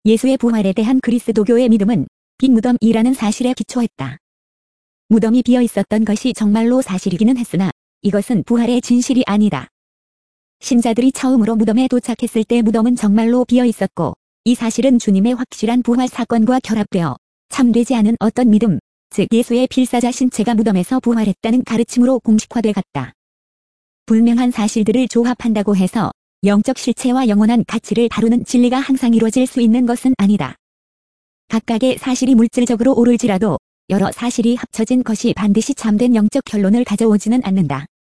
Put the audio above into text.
예수의 부활에 대한 그리스도교의 믿음은 빈 무덤이라는 사실에 기초했다. 무덤이 비어 있었던 것이 정말로 사실이기는 했으나 이것은 부활의 진실이 아니다. 신자들이 처음으로 무덤에 도착했을 때 무덤은 정말로 비어 있었고 이 사실은 주님의 확실한 부활 사건과 결합되어 참되지 않은 어떤 믿음, 즉 예수의 필사자 신체가 무덤에서 부활했다는 가르침으로 공식화돼 갔다. 불명한 사실들을 조합한다고 해서 영적 실체와 영원한 가치를 다루는 진리가 항상 이루어질 수 있는 것은 아니다. 각각의 사실이 물질적으로 옳을지라도 여러 사실이 합쳐진 것이 반드시 참된 영적 결론을 가져오지는 않는다.